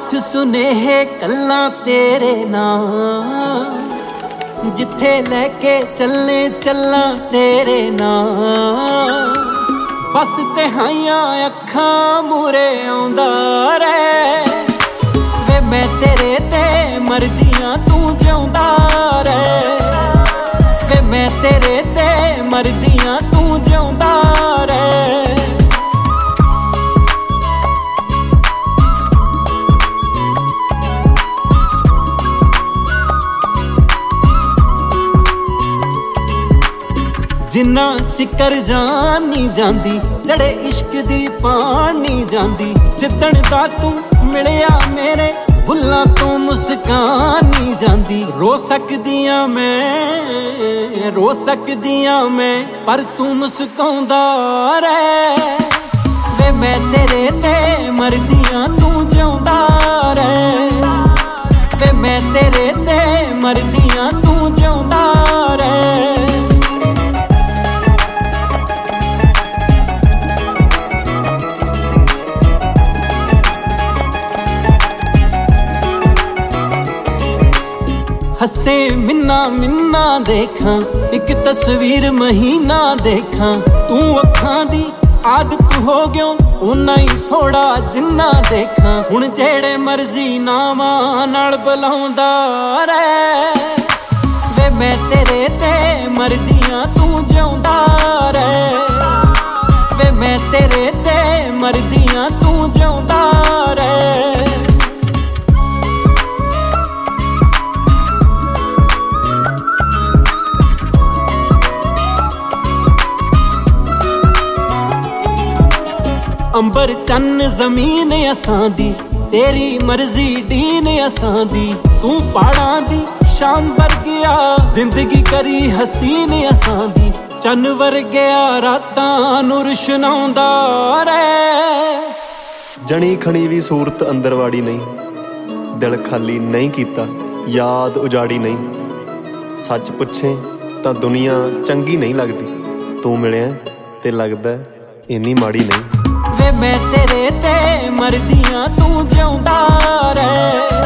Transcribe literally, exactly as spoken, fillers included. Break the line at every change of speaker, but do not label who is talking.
ਹੱਥ ਸੁਨੇਹੇ ਕੱਲਾਂ ਤੇਰੇ ਨਾਲ, ਜਿੱਥੇ ਲੈ ਕੇ ਚੱਲੇ ਚੱਲਾਂ ਤੇਰੇ ਨਾਲ। ਬਸ ਤਿਹਾਈਆਂ ਅੱਖਾਂ ਮੂਰੇ ਆਉਂਦਾ ਰਹਿ ਵੇ, ਮੈਂ ਤੇਰੇ ਤੇ ਮਰਦੀਆਂ ਤੂੰ ਜਿਉਂਦਾ ਰਹਿ ਵੇ, ਮੈਂ ਤੇਰੇ ਤੇ ਮਰਦੀਆਂ ਤੂੰ ਜਿਉਂਦਾ ਰਹਿ। ਜਿੰਨਾ ਚਿਕਰ ਜਾਨ ਨੀ ਜਾਂਦੀ, ਚੜੇ ਇਸ਼ਕ ਦੀ ਪਾਣ ਨੀ ਜਾਂਦੀ। ਜਿੱਦਣ ਦਾ ਤੂੰ ਮਿਲਿਆ ਮੇਰੇ ਬੁੱਲਾਂ ਤੋਂ ਮੁਸਕਾਨ ਨੀ ਜਾਂਦੀ। ਰੋ ਸਕਦੀਆਂ ਮੈਂ ਰੋ ਸਕਦੀਆਂ ਮੈਂ, ਪਰ ਤੂੰ ਮੁਸਕਾਉਂਦਾ ਰਹਿ ਵੇ, ਮੈਂ ਤੇਰੇ ਤੇ ਮਰਦੀਆਂ ਤੂੰ ਜਿਉਂਦਾ ਰਹਿ ਵੇ, ਮੈਂ ਤੇਰੇ ਤੇ ਮਰਦੀਆਂ ਤੂੰ ਜਿਉਂਦਾ ਰਹਿ। ਹੱਸੇ ਮਿੰਨਾ ਮਿੰਨਾ ਦੇਖਾਂ, ਇੱਕ ਤਸਵੀਰ ਮਹੀਨਾ ਦੇਖਾਂ। ਤੂੰ ਅੱਖਾਂ ਦੀ ਆਦਤ ਹੋ ਗਿਓ ਓਨਾ ਹੀ ਥੋੜਾ ਜਿੰਨਾ ਦੇਖਾਂ। ਹੁਣ ਜਿਹੜੇ ਮਰਜ਼ੀ ਨਾਵਾਂ ਨਾਲ ਬੁਲਾਉਂਦਾ ਰਹਿ ਵੇ, ਮੈਂ ਤੇਰੇ ਤੇ ਮਰਦੀਆਂ ਤੂੰ ਜਿਉਂਦਾ ਰਹਿ ਵੇ, ਮੈਂ ਤੇਰੇ ਤੇ ਮਰਦੀਆਂ ਤੂੰ ਜਿਉਂਦਾ ਰਹਿ। ਅੰਬਰ ਚੰਨ ਜ਼ਮੀਨ ਅਸਾਂ ਦੀ, ਤੇਰੀ ਮਰਜ਼ੀ ਡੀਨ ਅਸਾਂ ਦੀ। ਤੂੰ ਪਹਾੜਾਂ ਦੀ ਸ਼ਾਨ ਵਰਗਿਆ, ਜ਼ਿੰਦਗੀ ਕਰੀ ਹਸੀਨ ਅਸਾਂ ਦੀ। ਚੰਨ ਵਰਗਿਆ ਰਾਤਾਂ ਨੂੰ ਰੁਸ਼ਨਾਉਂਦਾ ਰਹਿ।
ਜਣੀ ਖਣੀ ਵੀ ਸੂਰਤ ਅੰਦਰ ਵਾੜੀ ਨਹੀਂ, ਦਿਲ ਖਾਲੀ ਨਹੀਂ ਕੀਤਾ, ਯਾਦ ਉਜਾੜੀ ਨਹੀਂ। ਸੱਚ ਪੁੱਛੇ ਤਾਂ ਦੁਨੀਆ ਚੰਗੀ ਨਹੀਂ ਲੱਗਦੀ, ਤੂੰ ਮਿਲਿਆ ਤੇ ਲੱਗਦਾ ਇੰਨੀ ਮਾੜੀ ਨਹੀਂ
ਵੇ, ਮੈਂ ਤੇਰੇ ਤੇ ਮਰਦੀਆਂ ਤੂੰ ਜਿਉਂਦਾ ਰਹਿ।